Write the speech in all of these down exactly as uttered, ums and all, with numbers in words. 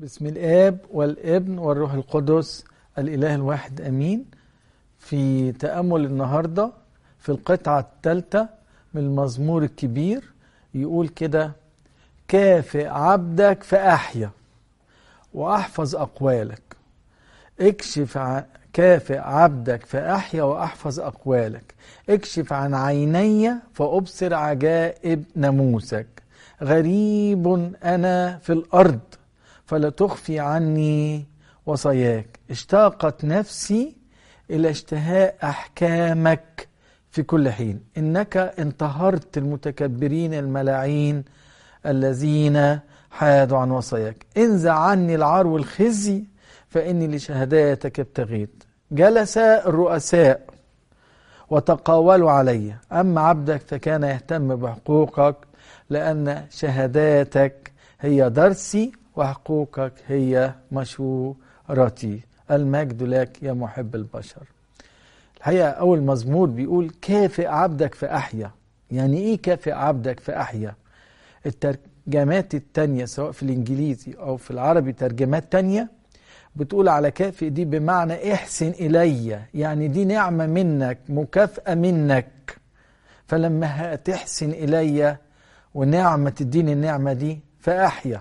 بسم الآب والابن والروح القدس الإله الواحد أمين. في تأمل النهاردة في القطعة الثالثة من المزمور الكبير يقول كده: كافئ عبدك فأحيا وأحفظ أقوالك. اكشف عن كافئ عبدك فأحيا وأحفظ أقوالك. اكشف عن عيني فأبصر عجائب ناموسك. غريب أنا في الأرض فلا تخفي عني وصاياك. اشتاقت نفسي إلى اشتهاء أحكامك في كل حين. إنك انتهرت المتكبرين الملاعين الذين حادوا عن وصاياك. انزع عني العار والخزي فإني لشهاداتك ابتغيت. جلس الرؤساء وتقاولوا علي، أما عبدك فكان يهتم بحقوقك، لأن شهاداتك هي درسي وحقوقك هي مشورتي. المجد لك يا محب البشر. الحقيقة أول مزمور بيقول كافئ عبدك فأحيا. يعني إيه كافئ عبدك فأحيا؟ الترجمات التانية سواء في الإنجليزي أو في العربي ترجمات تانية بتقول على كافئ دي بمعنى احسن إلي، يعني دي نعمة منك، مكافأة منك، فلما هتحسن إلي ونعمة تديني النعمة دي فأحيا.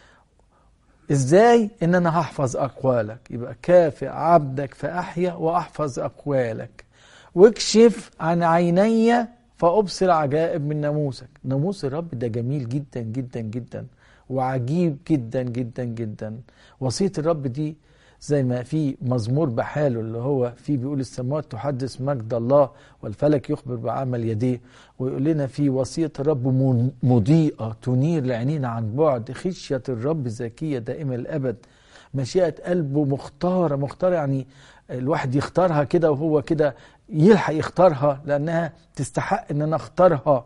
إزاي؟ إن أنا هحفظ أقوالك. يبقى كافئ عبدك فأحيا وأحفظ أقوالك. واكشف عن عيني فأبصر عجائب من ناموسك. ناموس الرب ده جميل جدا جدا جدا وعجيب جدا جدا جدا. وصية الرب دي زي ما في مزمور بحاله اللي هو فيه بيقول السماوات تحدث مجد الله والفلك يخبر بعمل يديه، ويقول لنا في وصية الرب مضيئة تنير لعينينا عن بعد. خشية الرب زكية دائما الأبد. مشيئة قلبه مختارة. مختارة يعني الواحد يختارها كده وهو كده يلحق يختارها لأنها تستحق إن أنا اختارها.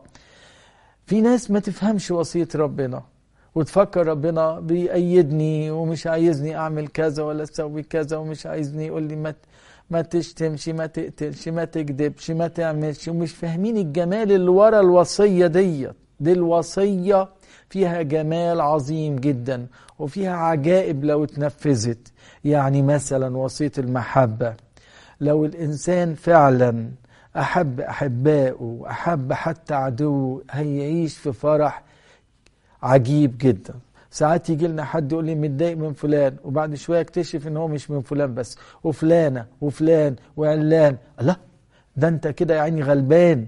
في ناس ما تفهمش وصية ربنا وتفكر ربنا بيأيدني ومش عايزني أعمل كذا ولا أسوي كذا، ومش عايزني يقول لي ما ما تشتمش، ما تقتلش، ما تكذبش، ما تعملش، ومش فاهمين الجمال اللي ورا الوصية دي. دي الوصية فيها جمال عظيم جدا وفيها عجائب لو اتنفذت. يعني مثلا وصية المحبة، لو الإنسان فعلا أحب أحبائه وأحب حتى عدوه هيعيش في فرح عجيب جدا. ساعات يجي لنا حد يقول لي متضايق من فلان، وبعد شويه اكتشف ان هو مش من فلان بس، وفلانه وفلان وعلان. لا، ده انت كده يعني غلبان.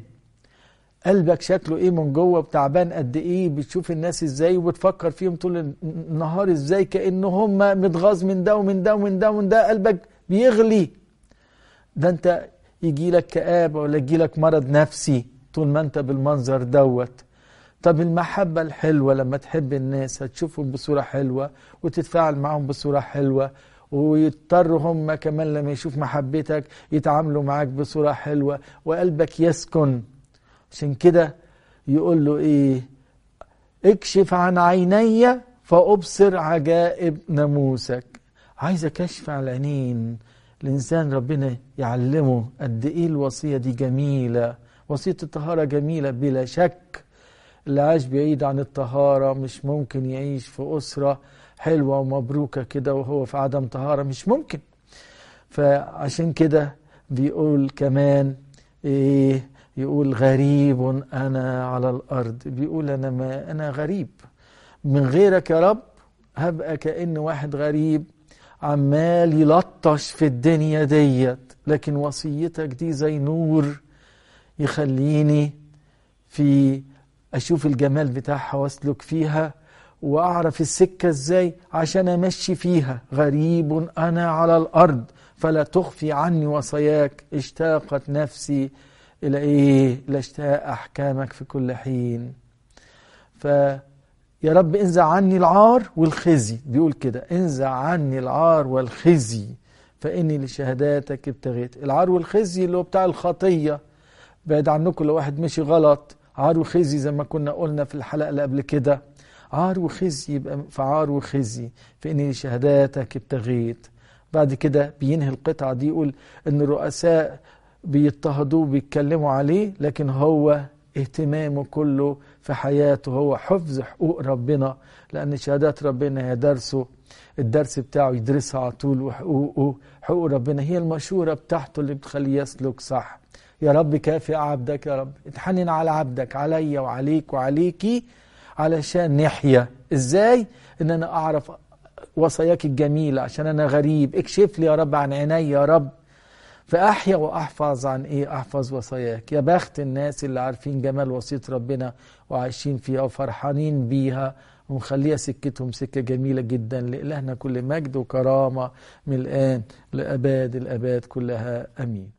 قلبك شكله ايه من جوه وتعبان قد ايه؟ بتشوف الناس ازاي وبتفكر فيهم طول النهار ازاي كأنه هم متغاظ من ده ومن ده ومن ده ومن ده. قلبك بيغلي. ده انت يجي لك كآبة ولا يجي لك مرض نفسي طول ما انت بالمنظر دوت. طب المحبة الحلوة لما تحب الناس هتشوفهم بصورة حلوة وتتفاعل معهم بصورة حلوة، ويضطروا هم كمان لما يشوف محبتك يتعاملوا معاك بصورة حلوة وقلبك يسكن. عشان كده يقول له ايه؟ اكشف عن عيني فأبصر عجائب ناموسك. عايز كشف على العينين. الإنسان ربنا يعلمه قد ايه الوصية دي جميلة. وصية الطهارة جميلة بلا شك. اللي عاش بعيد عن الطهارة مش ممكن يعيش في أسرة حلوة ومبروكة كده وهو في عدم طهارة، مش ممكن. فعشان كده بيقول كمان إيه؟ يقول غريب أنا على الأرض. بيقول أنا ما أنا غريب من غيرك يا رب. هبقى كأن واحد غريب عمال يلطش في الدنيا ديت، لكن وصيتك دي زي نور يخليني في أشوف الجمال بتاعها واسلك فيها وأعرف السكة إزاي عشان أمشي فيها. غريب أنا على الأرض فلا تخفي عني وصاياك. اشتاقت نفسي إلى إيه؟ إلى اشتهاء أحكامك في كل حين. فيا رب انزع عني العار والخزي. بيقول كده: انزع عني العار والخزي فإني لشهاداتك ابتغيت. العار والخزي اللي هو بتاع الخطية. بعد عنكم لو واحد مشي غلط عار وخزي زي ما كنا قلنا في الحلقة اللي قبل كده. عار وخزي يبقى في عار وخزي فإني شهاداتك ابتغيت. بعد كده بينهي القطعة دي يقول إن الرؤساء بيضطهدوه بيتكلموا عليه، لكن هو اهتمامه كله في حياته هو حفظ حقوق ربنا، لأن شهادات ربنا هي درسه الدرس بتاعه يدرسها على طول، وحقوقه حقوق ربنا هي المشورة بتاعته اللي بتخليه يسلك صح. يا رب كافئ عبدك، يا رب اتحنن على عبدك، عليا وعليك وعليكي، علشان نحيا. ازاي؟ ان انا اعرف وصاياك الجميلة، عشان انا غريب، اكشف لي يا رب عن عيني يا رب، فأحيا وأحفظ عن إيه؟ أحفظ وصاياك. يا بخت الناس اللي عارفين جمال وصية ربنا وعايشين فيها وفرحانين بيها ومخليها سكتهم سكة جميلة جدا. لإلهنا كل مجد وكرامة من الآن لأباد الأباد كلها، أمين.